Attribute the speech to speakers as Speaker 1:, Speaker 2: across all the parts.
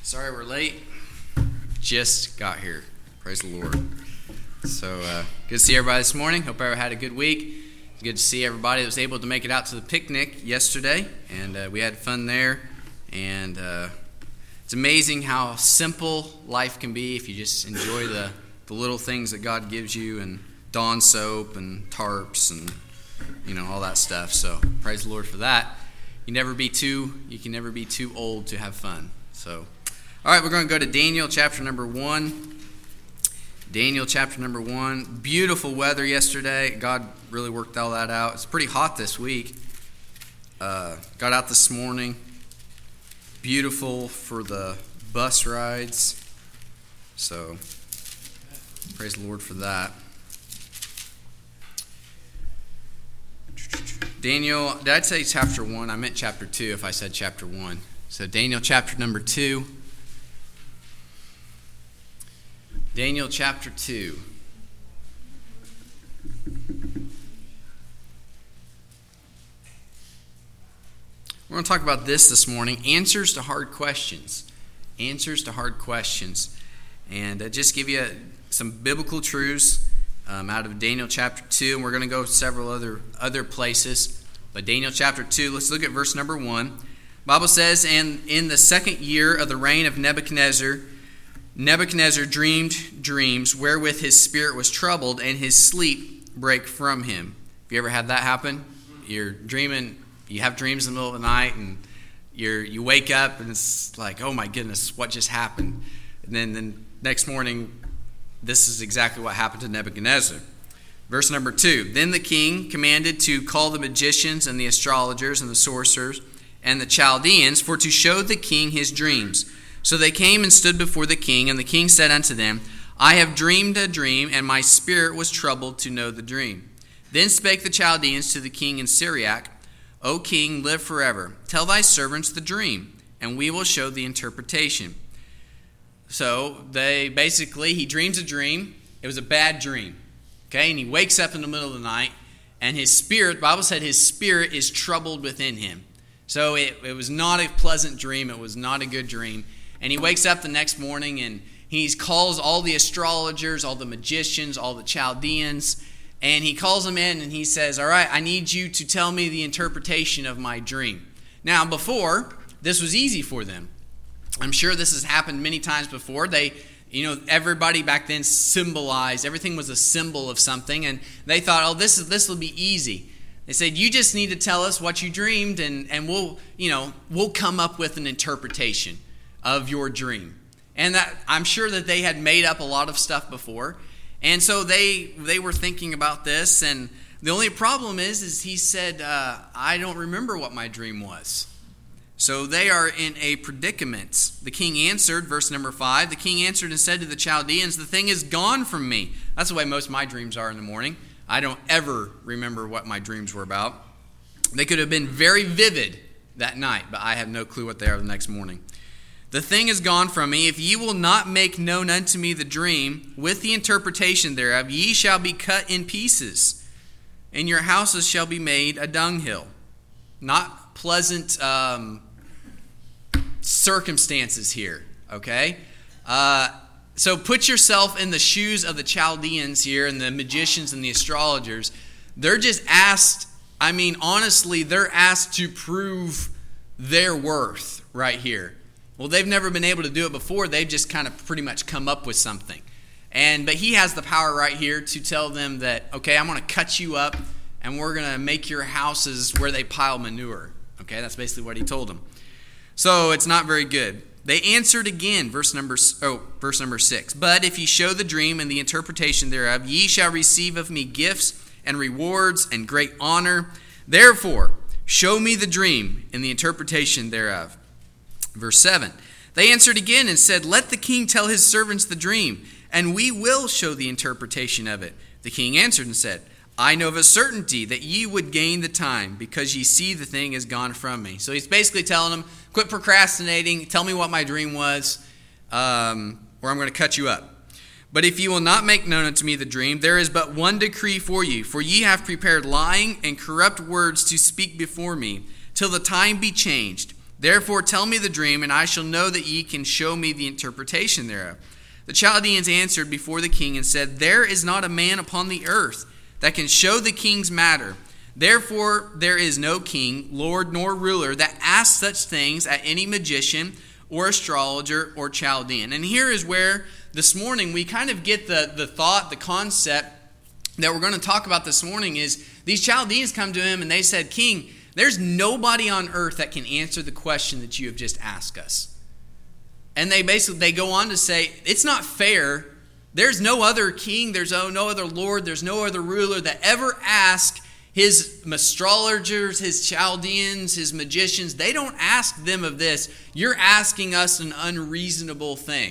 Speaker 1: Sorry we're late. Just got here. Praise the Lord. So, good to see everybody this morning. Hope everyone had a good week. It's good to see everybody that was able to make it out to the picnic yesterday. And we had fun there. And it's amazing how simple life can be if you just enjoy the little things that God gives you, and Dawn soap and tarps and all that stuff. So praise the Lord for that. You can never be too old to have fun. So, all right, we're going to go to Daniel chapter number 1. Daniel chapter number 1. Beautiful weather yesterday. God really worked all that out. It's pretty hot this week. Got out this morning. Beautiful for the bus rides. So, praise the Lord for that. Daniel, did I say chapter 1? I meant chapter 2 if I said chapter 1. So Daniel chapter number 2. Daniel chapter 2. We're going to talk about this morning. Answers to hard questions. Answers to hard questions. And just give you some biblical truths out of Daniel chapter 2. And we're going to go several other places. But Daniel chapter 2, let's look at verse number 1. The Bible says, "And in the second year of the reign of Nebuchadnezzar dreamed dreams wherewith his spirit was troubled, and his sleep brake from him." Have you ever had that happen? You're dreaming, you have dreams in the middle of the night, and you wake up, and it's like, oh my goodness, what just happened? And then the next morning, this is exactly what happened to Nebuchadnezzar. Verse number 2, "Then the king commanded to call the magicians and the astrologers and the sorcerers and the Chaldeans for to show the king his dreams. So they came and stood before the king, and the king said unto them, I have dreamed a dream, and my spirit was troubled to know the dream. Then spake the Chaldeans to the king in Syriac, O king, live forever. Tell thy servants the dream, and we will show the interpretation." So he dreams a dream. It was a bad dream. Okay, and he wakes up in the middle of the night, and his spirit, the Bible said his spirit is troubled within him. So it was not a pleasant dream. It was not a good dream. And he wakes up the next morning, and he calls all the astrologers, all the magicians, all the Chaldeans, and he calls them in, and he says, all right, I need you to tell me the interpretation of my dream. Now, before, this was easy for them. I'm sure this has happened many times before. Everybody back then symbolized, everything was a symbol of something, and they thought, oh, this will be easy. They said, you just need to tell us what you dreamed, and we'll come up with an interpretation of your dream. And that I'm sure that they had made up a lot of stuff before. And so they were thinking about this, and the only problem is he said, I don't remember what my dream was. So they are in a predicament. The king answered, verse number 5, the king answered and said to the Chaldeans, the thing is gone from me. That's the way most of my dreams are in the morning. I don't ever remember what my dreams were about. They could have been very vivid that night, but I have no clue what they are the next morning. The thing is gone from me. If ye will not make known unto me the dream with the interpretation thereof, ye shall be cut in pieces, and your houses shall be made a dunghill. Not pleasant circumstances here, okay? So put yourself in the shoes of the Chaldeans here and the magicians and the astrologers. They're just asked, honestly, they're asked to prove their worth right here. Well, they've never been able to do it before. They've just kind of pretty much come up with something. But he has the power right here to tell them that, okay, I'm going to cut you up, and we're going to make your houses where they pile manure. Okay, that's basically what he told them. So it's not very good. They answered again, verse number 6. But if ye show the dream and the interpretation thereof, ye shall receive of me gifts and rewards and great honor. Therefore, show me the dream and the interpretation thereof. Verse 7. They answered again and said, let the king tell his servants the dream, and we will show the interpretation of it. The king answered and said, I know of a certainty that ye would gain the time, because ye see the thing is gone from me. So he's basically telling them, quit procrastinating, tell me what my dream was, or I'm going to cut you up. But if ye will not make known unto me the dream, there is but one decree for you, for ye have prepared lying and corrupt words to speak before me, till the time be changed. Therefore tell me the dream, and I shall know that ye can show me the interpretation thereof. The Chaldeans answered before the king and said, There is not a man upon the earth that can show the king's matter. Therefore there is no king, lord, nor ruler that asks such things at any magician or astrologer or Chaldean. And here is where this morning we kind of get the thought, the concept that we're going to talk about this morning is these Chaldeans come to him and they said, King, there's nobody on earth that can answer the question that you have just asked us. And they go on to say, it's not fair. There's no other king, there's no other lord, there's no other ruler that ever asked his astrologers, his Chaldeans, his magicians. They don't ask them of this. You're asking us an unreasonable thing.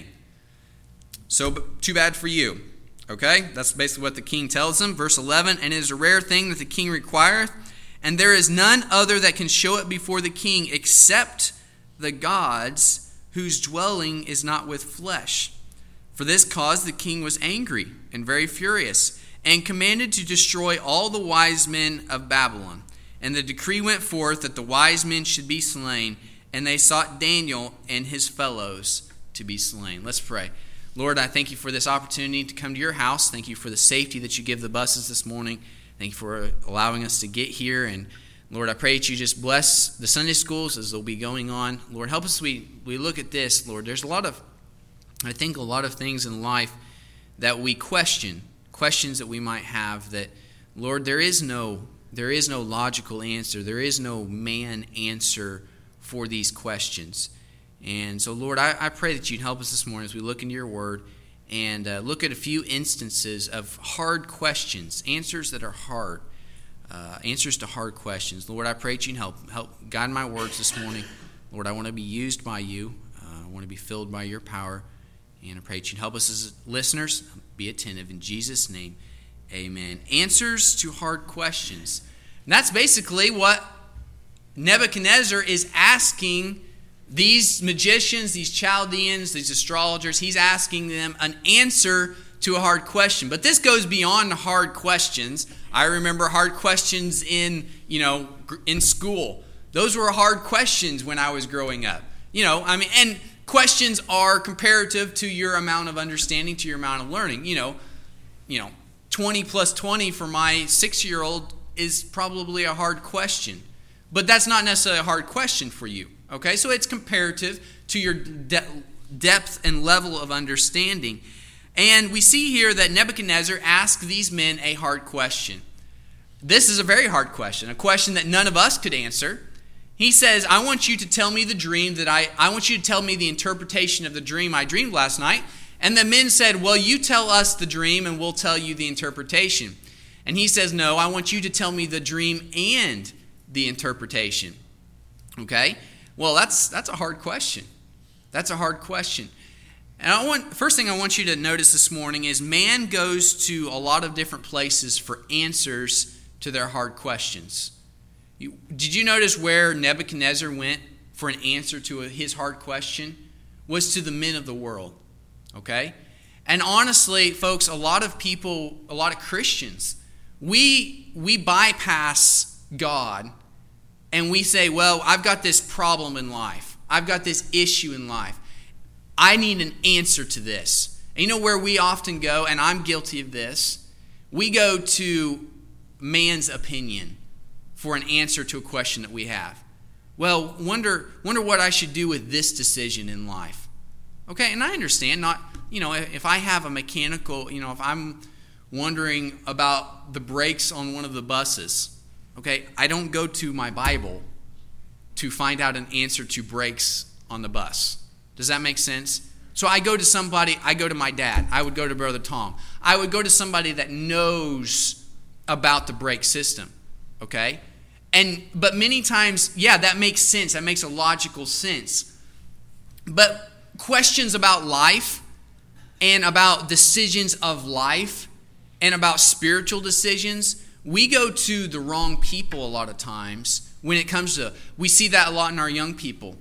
Speaker 1: So too bad for you. Okay, that's basically what the king tells them. Verse 11, and it is a rare thing that the king requireth, and there is none other that can show it before the king except the gods, whose dwelling is not with flesh. For this cause the king was angry and very furious, and commanded to destroy all the wise men of Babylon. And the decree went forth that the wise men should be slain, and they sought Daniel and his fellows to be slain. Let's pray. Lord, I thank you for this opportunity to come to your house. Thank you for the safety that you give the buses this morning. Thank you for allowing us to get here. And Lord, I pray that you just bless the Sunday schools as they'll be going on. Lord, help us we look at this, Lord. There's a lot of things in life that we questions that we might have that, Lord, there is no logical answer. There is no man answer for these questions. And so, Lord, I pray that you'd help us this morning as we look into your word and look at a few instances of hard questions, answers that are hard, answers to hard questions. Lord, I pray that you'd help guide my words this morning. Lord, I want to be used by you. I want to be filled by your power. And I pray that you'd help us as listeners. Be attentive. In Jesus' name, amen. Answers to hard questions. And that's basically what Nebuchadnezzar is asking these magicians, these Chaldeans, these astrologers. He's asking them an answer to a hard question. But this goes beyond hard questions. I remember hard questions in school. Those were hard questions when I was growing up. And questions are comparative to your amount of understanding, to your amount of learning. 20 plus 20 for my 6-year-old is probably a hard question. But that's not necessarily a hard question for you. Okay, so it's comparative to your depth and level of understanding. And we see here that Nebuchadnezzar asked these men a hard question. This is a very hard question, a question that none of us could answer. He says, I want you to tell me the dream I want you to tell me the interpretation of the dream I dreamed last night. And the men said, well, you tell us the dream and we'll tell you the interpretation. And he says, no, I want you to tell me the dream and the interpretation. Okay? Well, that's a hard question. That's a hard question. And first thing I want you to notice this morning is man goes to a lot of different places for answers to their hard questions. Did you notice where Nebuchadnezzar went for an answer to his hard question? Was to the men of the world. Okay? And honestly, folks, a lot of Christians, we bypass God. And we say, well, I've got this problem in life. I've got this issue in life. I need an answer to this. And you know where we often go, and I'm guilty of this? We go to man's opinion for an answer to a question that we have. Well, wonder what I should do with this decision in life. Okay, and I understand, if I have a mechanical, if I'm wondering about the brakes on one of the buses, okay, I don't go to my Bible to find out an answer to brakes on the bus. Does that make sense? So I go to my dad. I would go to Brother Tom. I would go to somebody that knows about the brake system, okay? But many times, that makes sense. That makes a logical sense. But questions about life and about decisions of life and about spiritual decisions, we go to the wrong people a lot of times when it comes to, we see that a lot in our young people.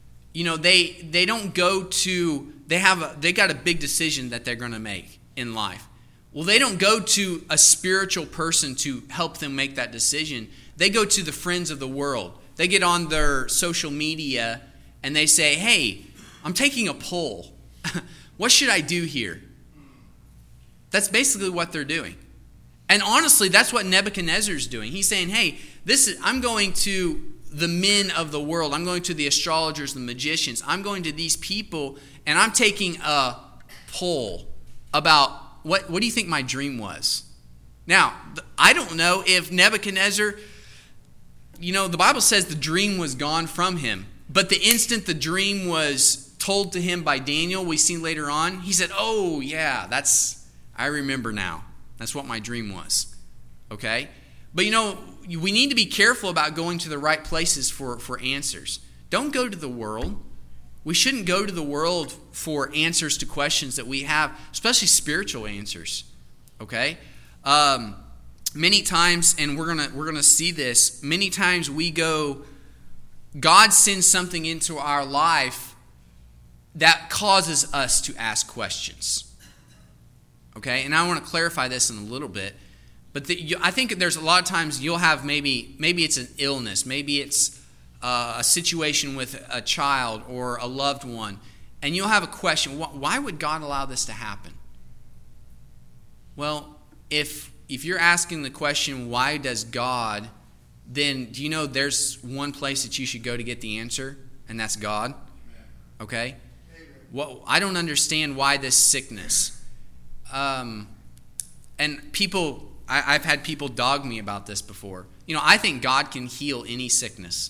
Speaker 1: They don't go to, they got a big decision that they're going to make in life. Well, they don't go to a spiritual person to help them make that decision. They go to the friends of the world they get on their social media and they say, hey, I'm taking a poll. What should I do here? That's basically what they're doing. And honestly, that's what Nebuchadnezzar's doing. He's saying, hey, I'm going to the men of the world. I'm going to the astrologers, the magicians. I'm going to these people, and I'm taking a poll about what do you think my dream was? Now, I don't know if Nebuchadnezzar, the Bible says the dream was gone from him. But the instant the dream was told to him by Daniel, we see later on, he said, oh, yeah, I remember now. That's what my dream was. Okay? But we need to be careful about going to the right places for answers. Don't go to the world. We shouldn't go to the world for answers to questions that we have, especially spiritual answers. Okay? Many times, and we're gonna see this, many times God sends something into our life that causes us to ask questions. Okay? And I want to clarify this in a little bit. But I think there's a lot of times you'll have maybe it's an illness, maybe it's a situation with a child or a loved one, and you'll have a question, why would God allow this to happen? Well, if you're asking the question, why does God, then do you know there's one place that you should go to get the answer, and that's God? Okay? Well, I don't understand why this sickness. And people, I've had people dog me about this before. I think God can heal any sickness.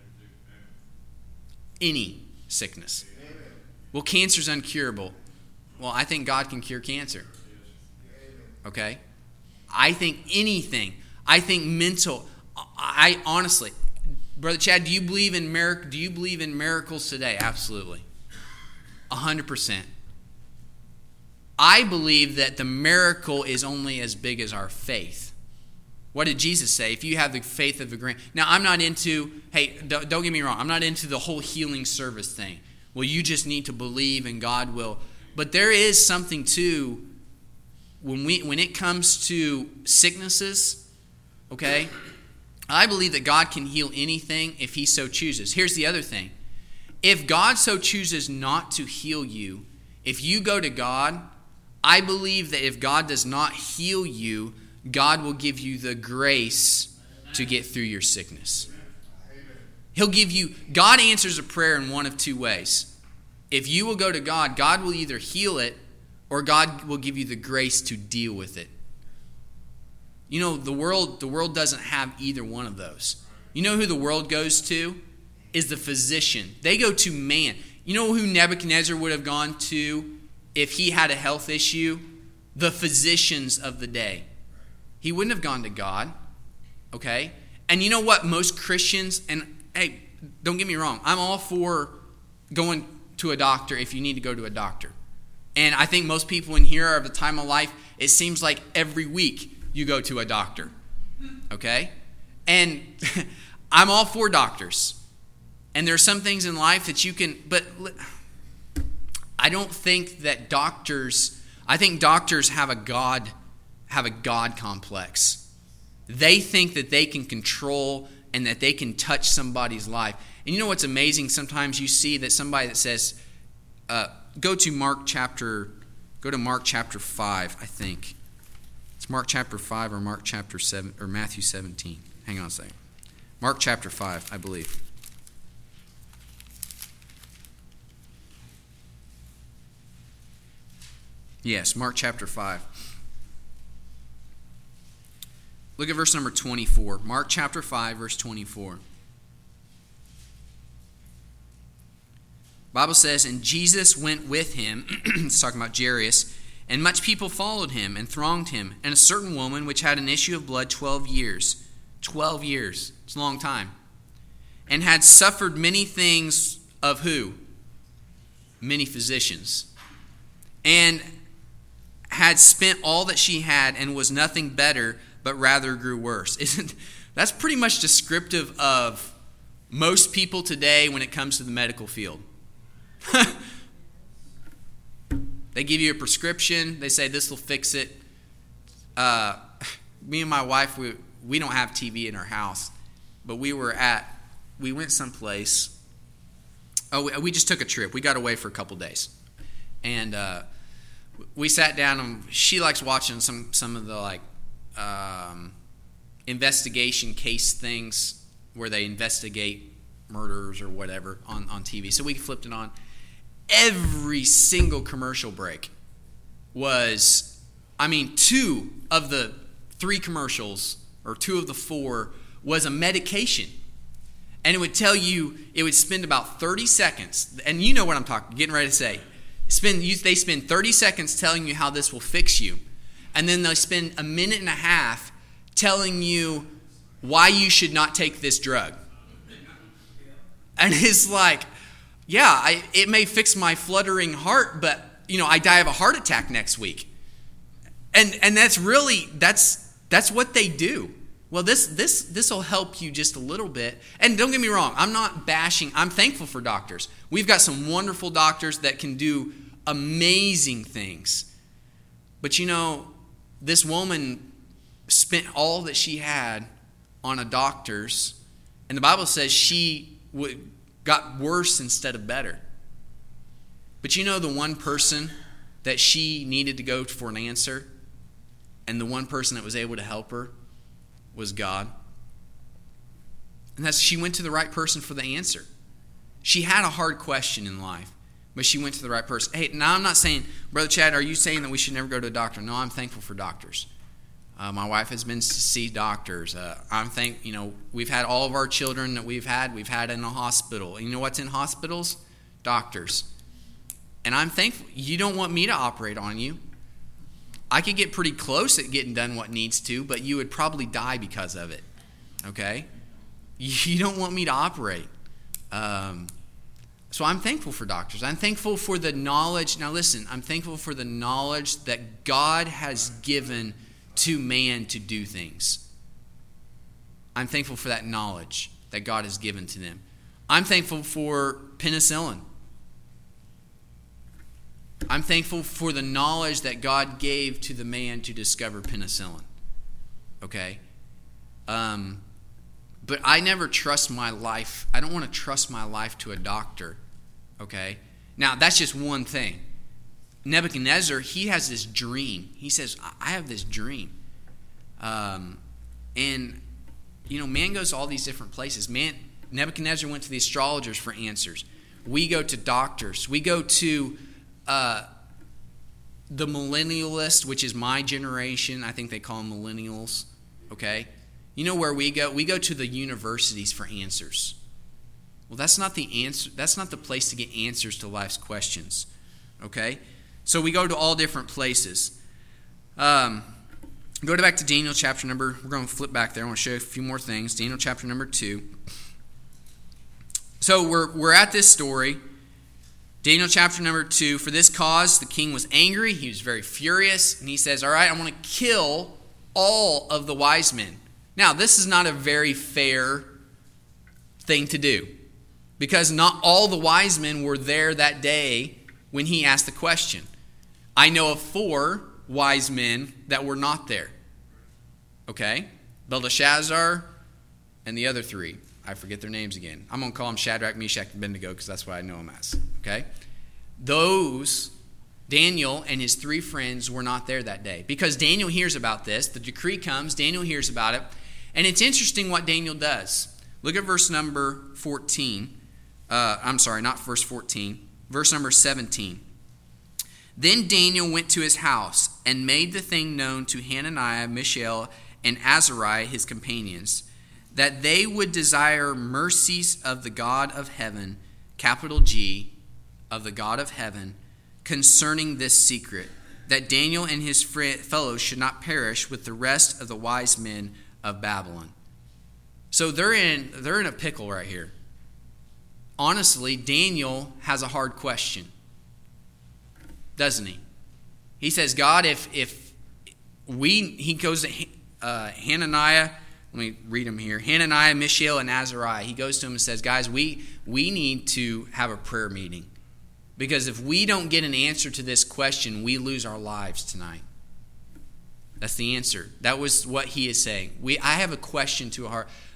Speaker 1: Any sickness. Well, cancer's uncurable. Well, I think God can cure cancer. Okay? I think anything. I think mental. I honestly, Brother Chad, do you believe in miracles today? Absolutely. 100%. I believe that the miracle is only as big as our faith. What did Jesus say? If you have the faith of a grain. Now, I'm not into, don't get me wrong, I'm not into the whole healing service thing. Well, you just need to believe and God will. But there is something too, when it comes to sicknesses, okay, I believe that God can heal anything if he so chooses. Here's the other thing. If God so chooses not to heal you, if you go to God, I believe that if God does not heal you, God will give you the grace to get through your sickness. God answers a prayer in one of two ways. If you will go to God, God will either heal it or God will give you the grace to deal with it. The world doesn't have either one of those. You know who the world goes to? Is the physician. They go to man. You know who Nebuchadnezzar would have gone to if he had a health issue? The physicians of the day. He wouldn't have gone to God. Okay? And you know what? Most Christians, and hey, don't get me wrong, I'm all for going to a doctor if you need to go to a doctor. And I think most people in here are of the time of life, it seems like every week you go to a doctor. Okay? And I'm all for doctors. And there are some things in life that you can, but I don't think that doctors have a God complex. They think that they can control and that they can touch somebody's life. And you know what's amazing? Sometimes you see that somebody that says, go to Mark chapter 5, I think. It's Mark chapter 5 or Mark chapter 7 or Matthew 17. Hang on a second. Mark chapter 5, I believe. Yes, Mark chapter 5. Look at verse number 24. Mark chapter 5, verse 24. The Bible says, and Jesus went with him, it's talking about Jairus, and much people followed him and thronged him, and a certain woman which had an issue of blood 12 years. 12 years. It's a long time. And had suffered many things of who? Many physicians. And had spent all that she had and was nothing better, but rather grew worse. That's pretty much descriptive of most people today when it comes to the medical field. They give you a prescription. They say this will fix it. Me and my wife, we don't have TV in our house, but we were at we went someplace. Oh, we just took a trip. We got away for a couple days. And we sat down, and she likes watching some of the like investigation case things where they investigate murders or whatever on TV. So we flipped it on. Every single commercial break was, 2 of the 3 commercials or 2 of the 4 was a medication. And it would tell you, it would spend about 30 seconds, and you know what I'm getting ready to say. They spend 30 seconds telling you how this will fix you. And then they spend a minute and a half telling you why you should not take this drug. And it's like, yeah, it may fix my fluttering heart, but I die of a heart attack next week. And that's really that's what they do. Well, this will help you just a little bit. And don't get me wrong, I'm not bashing. I'm thankful for doctors. We've got some wonderful doctors that can do amazing things. But this woman spent all that she had on a doctor's, and the Bible says she got worse instead of better. But the one person that she needed to go for an answer, and the one person that was able to help her was God. And she went to the right person for the answer. She had a hard question in life, but she went to the right person. Hey, now I'm not saying, Brother Chad, are you saying that we should never go to a doctor? No, I'm thankful for doctors. My wife has been to see doctors. We've had all of our children that we've had in a hospital. And you know what's in hospitals? Doctors. And I'm thankful. You don't want me to operate on you. I could get pretty close at getting done what needs to, but you would probably die because of it. Okay? You don't want me to operate. So I'm thankful for doctors. I'm thankful for the knowledge. Now listen, I'm thankful for the knowledge that God has given to man to do things. I'm thankful for that knowledge that God has given to them. I'm thankful for penicillin. I'm thankful for the knowledge that God gave to the man to discover penicillin. Okay? But I never trust my life. I don't want to trust my life to a doctor. Okay? Now, that's just one thing. Nebuchadnezzar, he has this dream. He says, I have this dream. Man goes to all these different places. Nebuchadnezzar went to the astrologers for answers. We go to doctors. We go to the millennialists, which is my generation. I think they call them millennials. Okay? You know where we go? We go to the universities for answers. Well, that's not the answer. That's not the place to get answers to life's questions. Okay? So we go to all different places. Go back to Daniel chapter number. We're going to flip back there. I want to show you a few more things. Daniel chapter number 2. So we're at this story. Daniel chapter number 2. For this cause, the king was angry. He was very furious. And he says, all right, I want to kill all of the wise men. Now, this is not a very fair thing to do. Because not all the wise men were there that day when he asked the question. I know of 4 wise men that were not there. Okay? Belteshazzar and the other 3. I forget their names again. I'm going to call them Shadrach, Meshach, and Abednego because that's what I know them as. Okay? Those, Daniel and his 3 friends were not there that day. Because Daniel hears about this. The decree comes. Daniel hears about it. And it's interesting what Daniel does. Look at verse number 14. Not verse 14. Verse number 17. Then Daniel went to his house and made the thing known to Hananiah, Mishael, and Azariah, his companions, that they would desire mercies of the God of heaven, capital G, of the God of heaven, concerning this secret, that Daniel and his fellows should not perish with the rest of the wise men of Babylon. So they're in a pickle right here. Honestly, Daniel has a hard question, doesn't he? He says, God, he goes to Hananiah. Let me read them here. Hananiah, Mishael, and Azariah. He goes to him and says, guys, we need to have a prayer meeting. Because if we don't get an answer to this question, we lose our lives tonight. That's the answer. That was what he is saying. I have a question to our heart.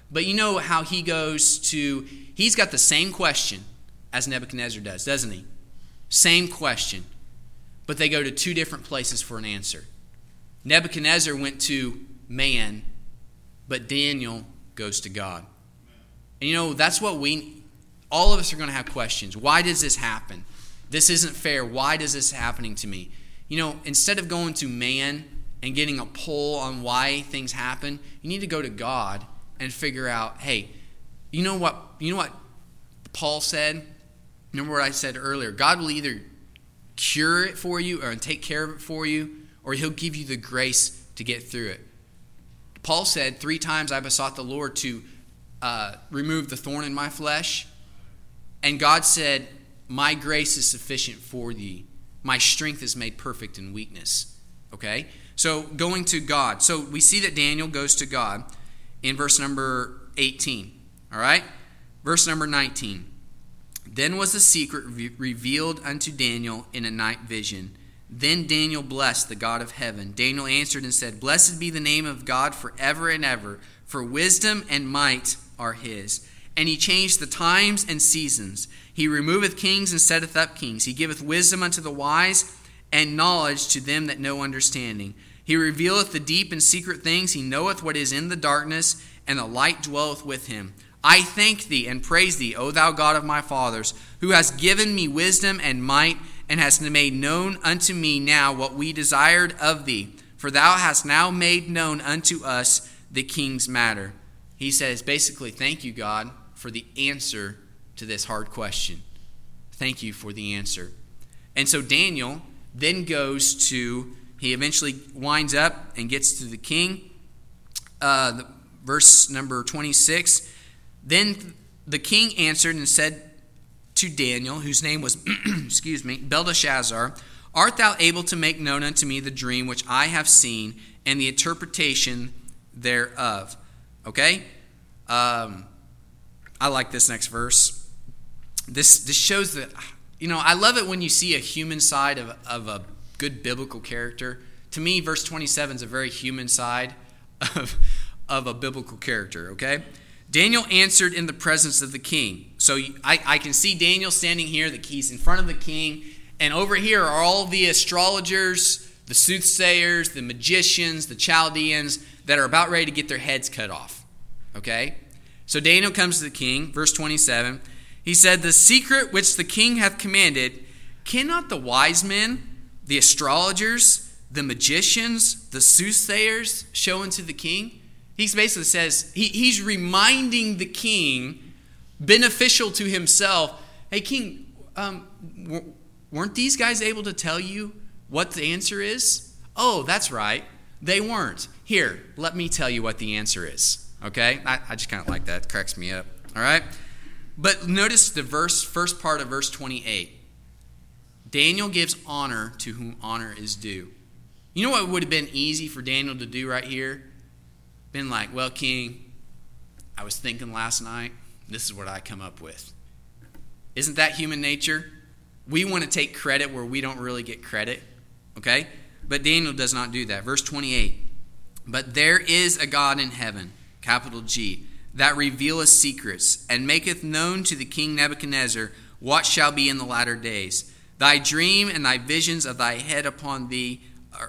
Speaker 1: But you know how he's got the same question as Nebuchadnezzar does, doesn't he? Same question. But they go to two different places for an answer. Nebuchadnezzar went to man, but Daniel goes to God. And that's what all of us are going to have questions. Why does this happen? This isn't fair. Why is this happening to me? Instead of going to man and getting a poll on why things happen, you need to go to God and figure out, hey, you know what Paul said? Remember what I said earlier? God will either cure it for you or take care of it for you, or he'll give you the grace to get through it. Paul said, 3 times I besought the Lord to remove the thorn in my flesh. And God said, my grace is sufficient for thee. My strength is made perfect in weakness. Okay? So going to God. So we see that Daniel goes to God in verse number 18. All right? Verse number 19. Then was the secret revealed unto Daniel in a night vision. Then Daniel blessed the God of heaven. Daniel answered and said, Blessed be the name of God forever and ever, for wisdom and might are his. And he changed the times and seasons. He removeth kings and setteth up kings. He giveth wisdom unto the wise and knowledge to them that know understanding. He revealeth the deep and secret things. He knoweth what is in the darkness, and the light dwelleth with him. I thank thee and praise thee, O thou God of my fathers, who hast given me wisdom and might, and hast made known unto me now what we desired of thee. For thou hast now made known unto us the king's matter. He says, basically, thank you, God, for the answer to this hard question. Thank you for the answer. And so Daniel then he eventually winds up and gets to the king. Verse number 26. Then the king answered and said to Daniel, whose name was, Belteshazzar, Art thou able to make known unto me the dream which I have seen and the interpretation thereof? Okay? I like this next verse. This shows that, I love it when you see a human side of a good biblical character. To me, verse 27 is a very human side of a biblical character, okay? Daniel answered in the presence of the king. So I can see Daniel standing here, he's in front of the king, and over here are all the astrologers, the soothsayers, the magicians, the Chaldeans that are about ready to get their heads cut off, okay? So Daniel comes to the king, verse 27. He said, The secret which the king hath commanded, cannot the wise men, the astrologers, the magicians, the soothsayers show unto the king? He basically says, he's reminding the king, beneficial to himself, hey, king, weren't these guys able to tell you what the answer is? Oh, that's right. They weren't. Here, let me tell you what the answer is. Okay? I just kind of like that. It cracks me up. All right? But notice the first part of verse 28. Daniel gives honor to whom honor is due. You know what would have been easy for Daniel to do right here? Been like, well, king, I was thinking last night, this is what I come up with. Isn't that human nature? We want to take credit where we don't really get credit. Okay? But Daniel does not do that. Verse 28. But there is a God in heaven, capital G, that revealeth secrets, and maketh known to the king Nebuchadnezzar what shall be in the latter days. Thy dream and thy visions of thy head upon thee,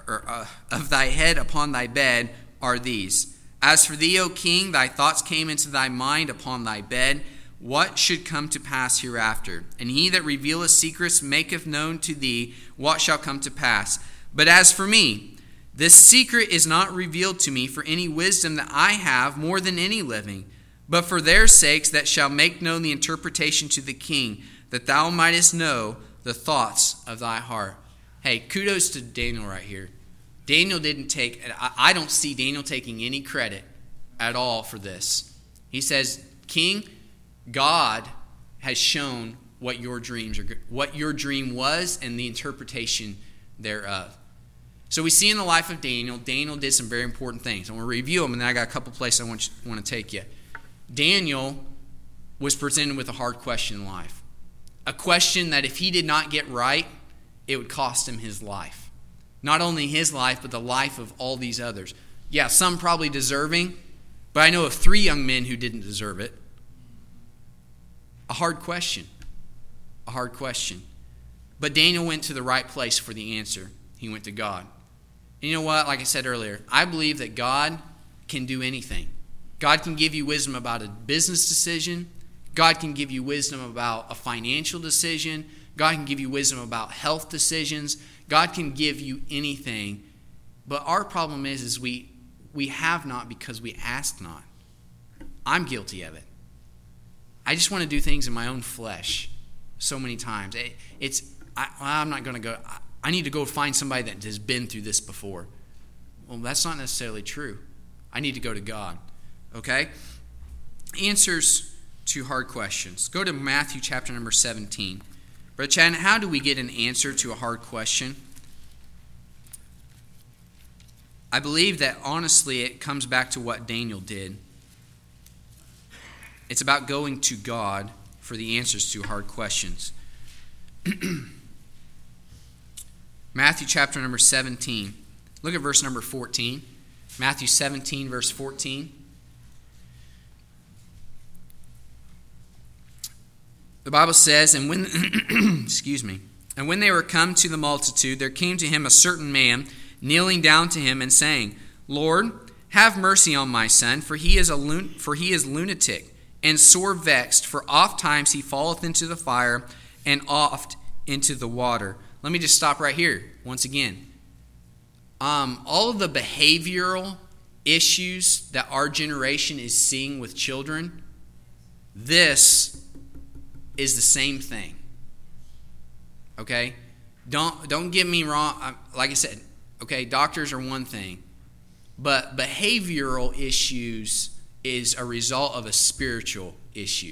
Speaker 1: of thy head upon thy bed, are these. As for thee, O king, thy thoughts came into thy mind upon thy bed, what should come to pass hereafter. And he that revealeth secrets maketh known to thee what shall come to pass. But as for me, this secret is not revealed to me for any wisdom that I have more than any living, but for their sakes that shall make known the interpretation to the king, that thou mightest know the thoughts of thy heart. Hey, kudos to Daniel right here. Daniel I don't see Daniel taking any credit at all for this. He says, King, God has shown what your dream was and the interpretation thereof. So we see in the life of Daniel did some very important things. I'm going to review them, and then I got a couple places I want to take you. Daniel was presented with a hard question in life. A question that if he did not get right, it would cost him his life. Not only his life, but the life of all these others. Yeah, some probably deserving, But I know of 3 young men who didn't deserve it. A hard question. A hard question. But Daniel went to the right place for the answer. He went to God. And you know what? Like I said earlier, I believe that God can do anything. God can give you wisdom about a business decision. God can give you wisdom about a financial decision. God can give you wisdom about health decisions. God can give you anything. But our problem is we have not because we ask not. I'm guilty of it. I just want to do things in my own flesh so many times. I'm not going to go. I need to go find somebody that has been through this before. Well, that's not necessarily true. I need to go to God. Okay? Answers to hard questions. Go to Matthew chapter number 17. Brother Chad, how do we get an answer to a hard question? I believe that honestly it comes back to what Daniel did. It's about going to God for the answers to hard questions. Matthew chapter number 17. Look at verse number 14. Matthew 17, verse 14. The Bible says, and when and when they were come to the multitude, there came to him a certain man, kneeling down to him and saying, Lord, have mercy on my son, for he is lunatic and sore vexed, for oft times he falleth into the fire and oft into the water. Let me just stop right here once again. All of the behavioral issues that our generation is seeing with children, this is the same thing. Okay? Don't get me wrong. Like I said, okay, doctors are one thing, but behavioral issues is a result of a spiritual issue.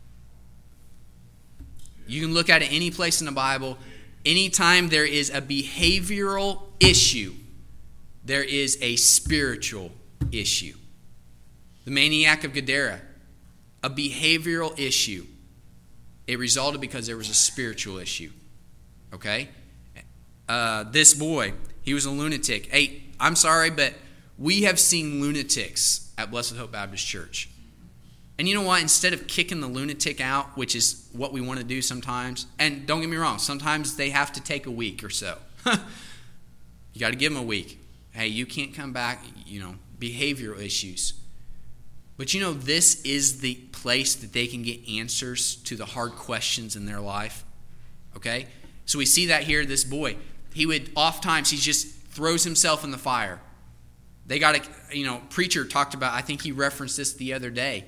Speaker 1: You can look at it any place in the Bible. Anytime there is a behavioral issue, there is a spiritual issue. The maniac of Gadara, a behavioral issue. It resulted because there was a spiritual issue. Okay? This boy, he was a lunatic. Hey, I'm sorry, but we have seen lunatics at Blessed Hope Baptist Church. And you know what? Instead of kicking the lunatic out, which is what we want to do sometimes, and don't get me wrong, sometimes they have to take a week or so. You got to give them a week. Hey, you can't come back, behavioral issues. But this is the place that they can get answers to the hard questions in their life. Okay? So we see that here, this boy. He just throws himself in the fire. They got preacher talked about, I think he referenced this the other day.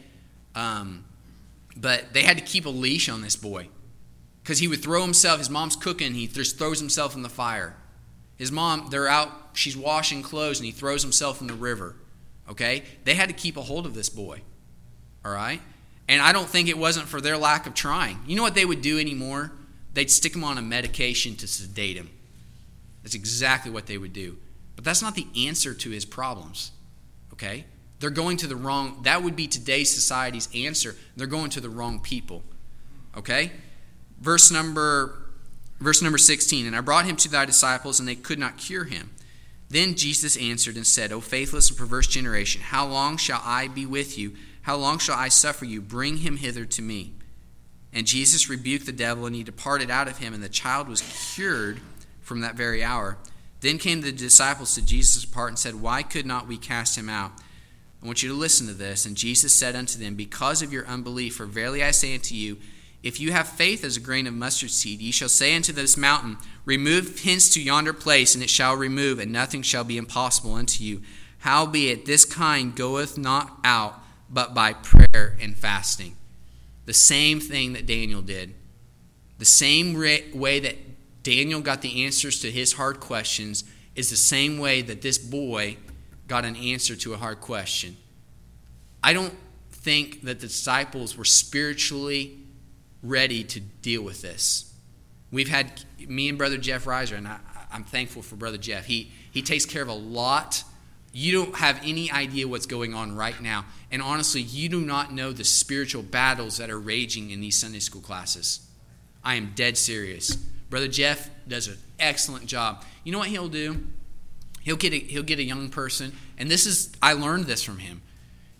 Speaker 1: But they had to keep a leash on this boy. Because he would throw himself, his mom's cooking, he just throws himself in the fire. His mom, they're out, she's washing clothes, and he throws himself in the river. Okay? They had to keep a hold of this boy. All right? And I don't think it wasn't for their lack of trying. You know what they would do anymore? They'd stick him on a medication to sedate him. That's exactly what they would do. But that's not the answer to his problems. Okay? They're going to the wrong, that would be today's society's answer. They're going to the wrong people. Okay? Verse number 16, and I brought him to thy disciples, and they could not cure him. Then Jesus answered and said, O faithless and perverse generation, how long shall I be with you? How long shall I suffer you? Bring him hither to me. And Jesus rebuked the devil, and he departed out of him, and the child was cured from that very hour. Then came the disciples to Jesus apart and said, Why could not we cast him out? I want you to listen to this. And Jesus said unto them, Because of your unbelief, for verily I say unto you, if you have faith as a grain of mustard seed, ye shall say unto this mountain, Remove hence to yonder place, and it shall remove, and nothing shall be impossible unto you. Howbeit this kind goeth not out, but by prayer and fasting. The same thing that Daniel did. The same way that Daniel got the answers to his hard questions is the same way that this boy got an answer to a hard question. I don't think that the disciples were spiritually ready to deal with this. We've had me and Brother Jeff Reiser, and I'm thankful for Brother Jeff. He takes care of a lot. You don't have any idea what's going on right now. And honestly, you do not know the spiritual battles that are raging in these Sunday school classes. I am dead serious. Brother Jeff does an excellent job. You know what he'll do? He'll get a young person, and I learned this from him.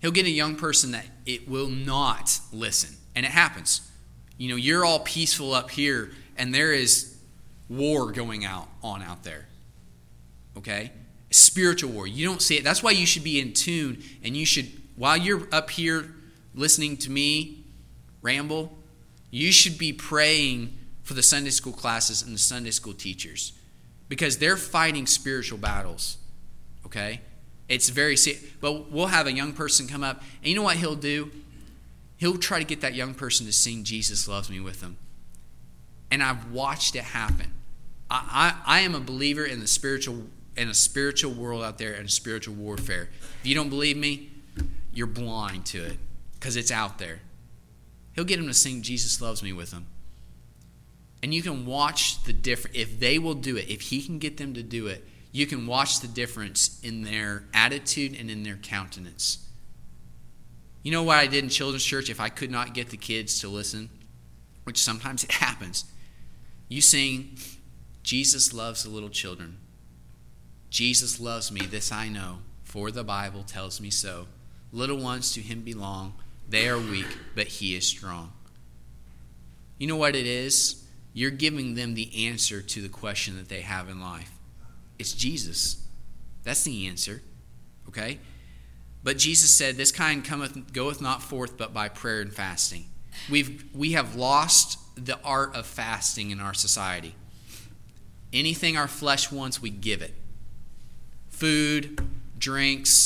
Speaker 2: He'll get a young person that it will not listen. And it happens. You know, you're all peaceful up here, and there is war going on out there. Okay? Spiritual war. You don't see it. That's why you should be in tune, and you should, while you're up here listening to me ramble, you should be praying for the Sunday school classes and the Sunday school teachers, because they're fighting spiritual battles. Okay? It's very serious. But we'll have a young person come up, and you know what he'll do? He'll try to get that young person to sing "Jesus Loves Me" with them. And I've watched it happen. I am a believer in a spiritual world out there, and spiritual warfare. If you don't believe me, you're blind to it, because it's out there. He'll get them to sing "Jesus Loves Me" with them. And you can watch the difference. If they will do it, if he can get them to do it, you can watch the difference in their attitude and in their countenance. You know what I did in children's church if I could not get the kids to listen? Which sometimes it happens. You sing, "Jesus loves the little children. Jesus loves me, this I know, for the Bible tells me so. Little ones to him belong. They are weak, but he is strong." You know what it is? You're giving them the answer to the question that they have in life. It's Jesus. That's the answer. Okay? But Jesus said, "This kind goeth not forth but by prayer and fasting." We have lost the art of fasting in our society. Anything our flesh wants, we give it. Food, drinks,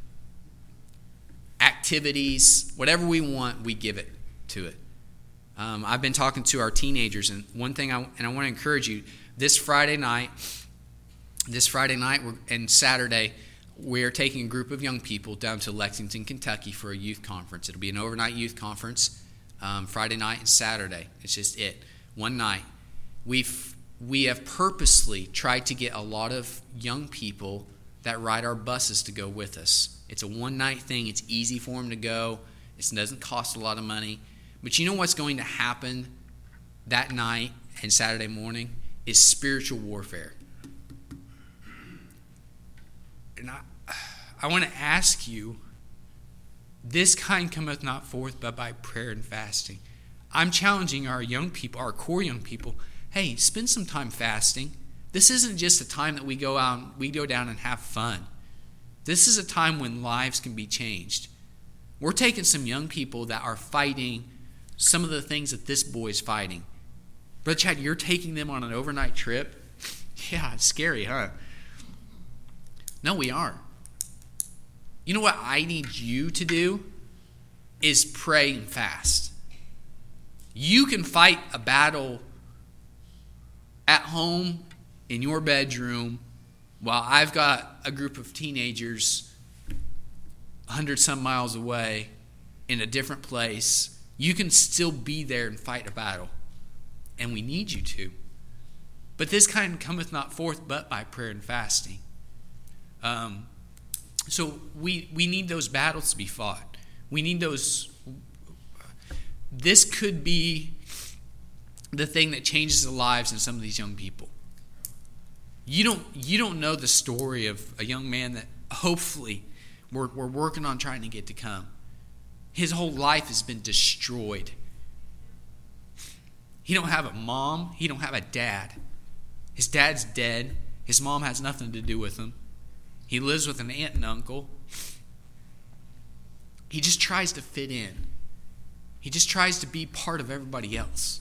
Speaker 2: activities, whatever we want, we give it to it. I've been talking to our teenagers, and one thing I want to encourage you, this Friday night and Saturday, we're taking a group of young people down to Lexington, Kentucky for a youth conference. It'll be an overnight youth conference, Friday night and Saturday. It's just one night. We have purposely tried to get a lot of young people that ride our buses to go with us. It's a one-night thing. It's easy for them to go. It doesn't cost a lot of money. But you know what's going to happen that night and Saturday morning is spiritual warfare. And I want to ask you, this kind cometh not forth but by prayer and fasting. I'm challenging our young people, our core young people, hey, spend some time fasting. This isn't just a time that we go down and have fun. This is a time when lives can be changed. We're taking some young people that are fighting some of the things that this boy is fighting. Brother Chad, you're taking them on an overnight trip? Yeah, it's scary, huh? No, we are. You know what I need you to do is pray and fast. You can fight a battle at home in your bedroom while I've got a group of teenagers 100-some miles away in a different place. You can still be there and fight a battle. And we need you to. But this kind cometh not forth but by prayer and fasting. So we need those battles to be fought. We need those. This could be the thing that changes the lives of some of these young people. You don't know the story of a young man that hopefully we're working on trying to get to come. His whole life has been destroyed. He don't have a mom. He don't have a dad. His dad's dead. His mom has nothing to do with him. He lives with an aunt and uncle. He just tries to fit in. He just tries to be part of everybody else.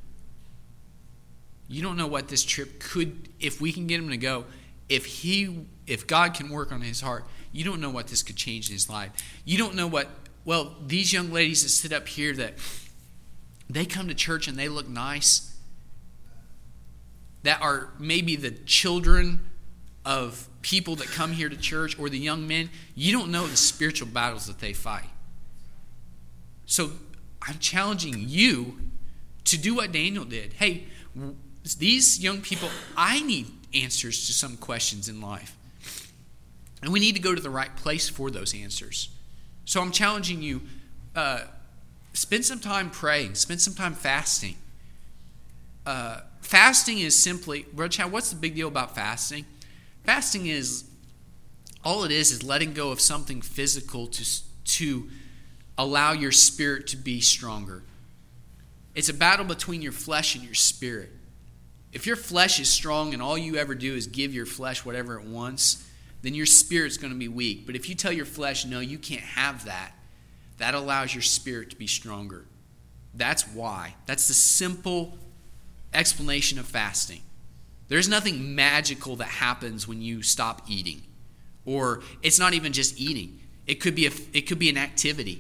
Speaker 2: You don't know what this trip could, if we can get him to go, if God can work on his heart, you don't know what this could change in his life. You don't know these young ladies that sit up here, that they come to church and they look nice, that are maybe the children of people that come here to church, or the young men, you don't know the spiritual battles that they fight. So I'm challenging you to do what Daniel did. Hey, these young people, I need answers to some questions in life. And we need to go to the right place for those answers. So I'm challenging you, spend some time praying, spend some time fasting. Fasting is simply, Brother Chad, what's the big deal about fasting? Fasting is, all it is letting go of something physical to to allow your spirit to be stronger. It's a battle between your flesh and your spirit. If your flesh is strong and all you ever do is give your flesh whatever it wants, then your spirit's going to be weak. But if you tell your flesh, no, you can't have that, that allows your spirit to be stronger. That's why. That's the simple explanation of fasting. There's nothing magical that happens when you stop eating. Or it's not even just eating. It could be an activity.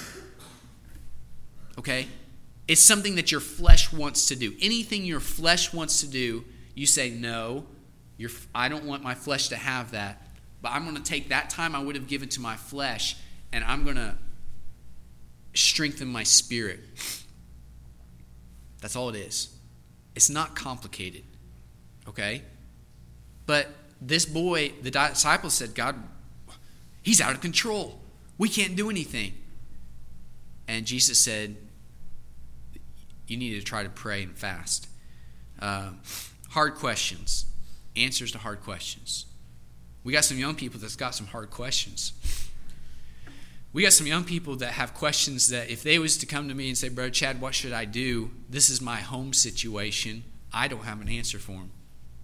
Speaker 2: Okay? It's something that your flesh wants to do. Anything your flesh wants to do, you say, no, I don't want my flesh to have that. But I'm going to take that time I would have given to my flesh, and I'm going to strengthen my spirit. That's all it is. It's not complicated. Okay? But this boy, the disciples said, God, he's out of control. We can't do anything. And Jesus said, you need to try to pray and fast. Hard questions. Answers to hard questions. We got some young people that's got some hard questions. We got some young people that have questions that if they was to come to me and say, Brother Chad, what should I do? This is my home situation. I don't have an answer for them.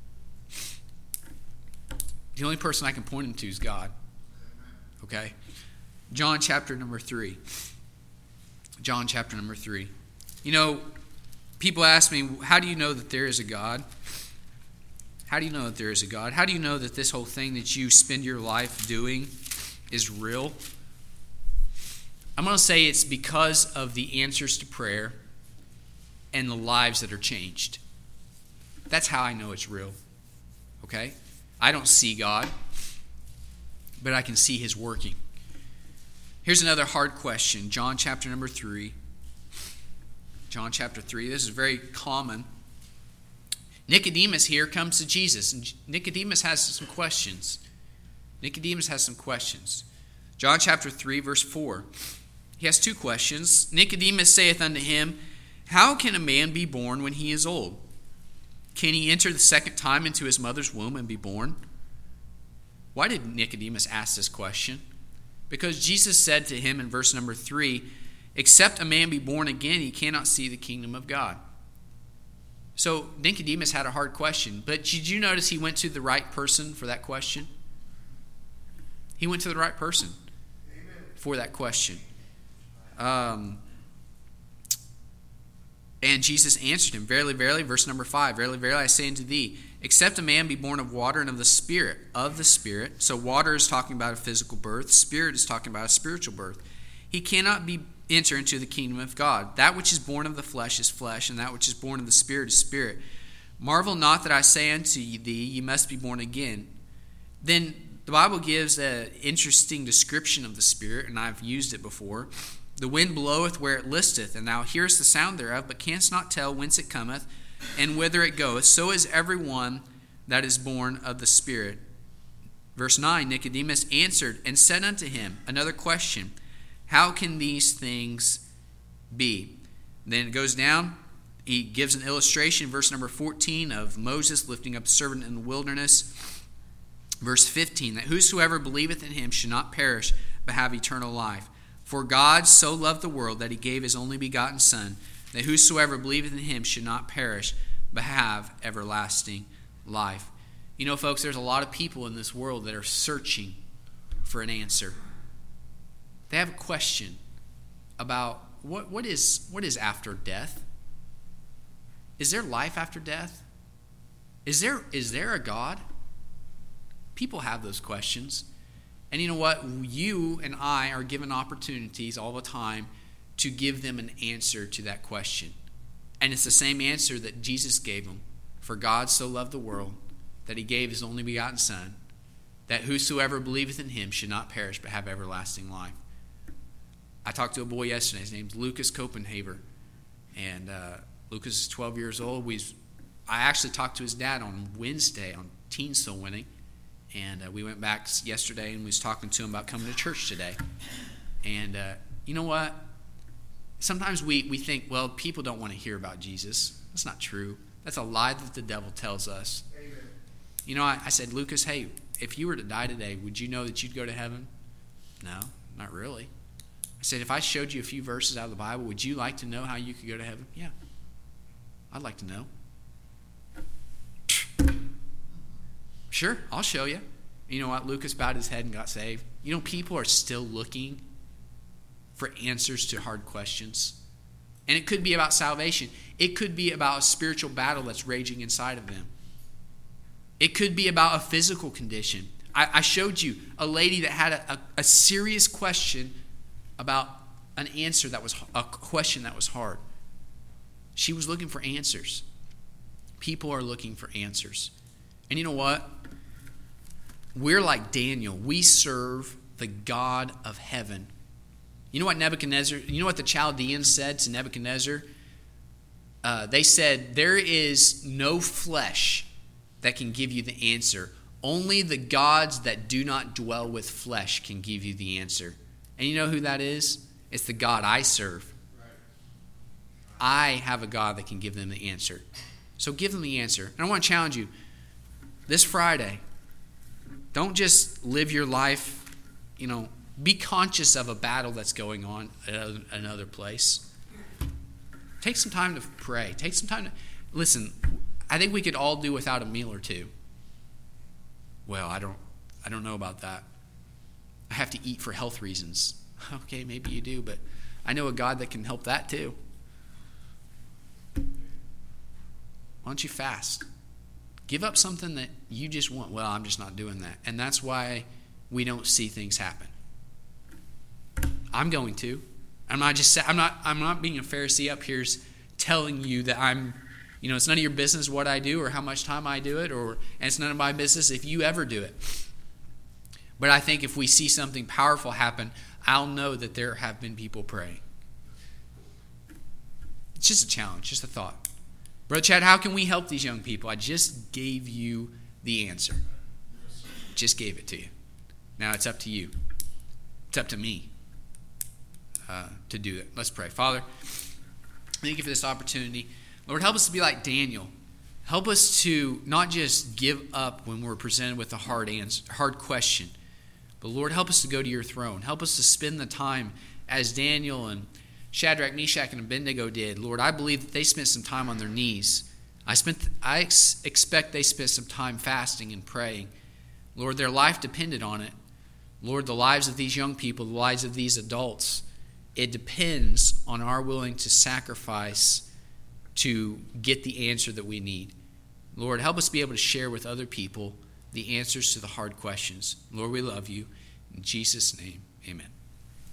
Speaker 2: The only person I can point them to is God. Okay? John chapter number 3. John chapter number 3. You know, people ask me, how do you know that there is a God? How do you know that there is a God? How do you know that this whole thing that you spend your life doing is real? I'm going to say it's because of the answers to prayer and the lives that are changed. That's how I know it's real. Okay? I don't see God, but I can see His working. Here's another hard question. John chapter number 3. John chapter 3. This is very common. Nicodemus here comes to Jesus, and Nicodemus has some questions. John chapter 3, verse 4. He has two questions. Nicodemus saith unto him, How can a man be born when he is old? Can he enter the second time into his mother's womb and be born? Why did Nicodemus ask this question? Because Jesus said to him in verse number 3, Except a man be born again, he cannot see the kingdom of God. So Nicodemus had a hard question, but did you notice he went to the right person for that question? He went to the right person for that question. And Jesus answered him, Verily, verily, verse number 5, Verily, verily, I say unto thee, except a man be born of water and of the Spirit. So water is talking about a physical birth. Spirit is talking about a spiritual birth. He cannot enter into the kingdom of God. That which is born of the flesh is flesh, and that which is born of the Spirit is spirit. Marvel not that I say unto thee, ye must be born again. Then the Bible gives an interesting description of the Spirit, and I've used it before. The wind bloweth where it listeth, and thou hearest the sound thereof, but canst not tell whence it cometh, and whither it goeth. So is every one that is born of the Spirit. Verse 9, Nicodemus answered and said unto him, another question, How can these things be? Then it goes down. He gives an illustration, verse number 14, of Moses lifting up a servant in the wilderness. Verse 15, that whosoever believeth in him should not perish, but have eternal life. For God so loved the world that he gave his only begotten Son, that whosoever believeth in him should not perish, but have everlasting life. You know, folks, there's a lot of people in this world that are searching for an answer. They have a question about what is after death? Is there life after death? Is there a God? People have those questions. And you know what? You and I are given opportunities all the time to give them an answer to that question. And it's the same answer that Jesus gave them. For God so loved the world that he gave his only begotten Son, that whosoever believeth in him should not perish but have everlasting life. I talked to a boy yesterday. His name's Lucas Copenhaver. And Lucas is 12 years old. I actually talked to his dad on Wednesday on Teen Soul Winning. And we went back yesterday and we was talking to him about coming to church today. And you know what? Sometimes we think, well, people don't want to hear about Jesus. That's not true. That's a lie that the devil tells us. Amen. You know, I said, Lucas, hey, if you were to die today, would you know that you'd go to heaven? No, not really. said, if I showed you a few verses out of the Bible, would you like to know how you could go to heaven? Yeah, I'd like to know. Sure, I'll show you. You know what? Lucas bowed his head and got saved. You know, people are still looking for answers to hard questions. And it could be about salvation. It could be about a spiritual battle that's raging inside of them. It could be about a physical condition. I showed you a lady that had a serious question about an answer that was a question that was hard. She was looking for answers. People are looking for answers. And you know what? We're like Daniel. We serve the God of heaven. You know what Nebuchadnezzar, you know what the Chaldeans said to Nebuchadnezzar? They said, there is no flesh that can give you the answer. Only the gods that do not dwell with flesh can give you the answer. And you know who that is? It's the God I serve. I have a God that can give them the answer. So give them the answer. And I want to challenge you. This Friday, don't just live your life, be conscious of a battle that's going on at another place. Take some time to pray. Take some time to listen. I think we could all do without a meal or two. Well, I don't know about that. I have to eat for health reasons. Okay, maybe you do, but I know a God that can help that too. Why don't you fast? Give up something that you just want. Well, I'm just not doing that. And that's why we don't see things happen. I'm going to. I'm not being a Pharisee up here telling you that it's none of your business what I do or how much time I do it, and it's none of my business if you ever do it. But I think if we see something powerful happen, I'll know that there have been people praying. It's just a challenge, just a thought. Brother Chad, how can we help these young people? I just gave you the answer. Just gave it to you. Now it's up to you. It's up to me to do it. Let's pray. Father, thank you for this opportunity. Lord, help us to be like Daniel. Help us to not just give up when we're presented with a hard question, but Lord, help us to go to your throne. Help us to spend the time as Daniel and Shadrach, Meshach, and Abednego did. Lord, I believe that they spent some time on their knees. I expect they spent some time fasting and praying. Lord, their life depended on it. Lord, the lives of these young people, the lives of these adults, it depends on our willing to sacrifice to get the answer that we need. Lord, help us be able to share with other people the answers to the hard questions. Lord, we love you. In Jesus' name, amen.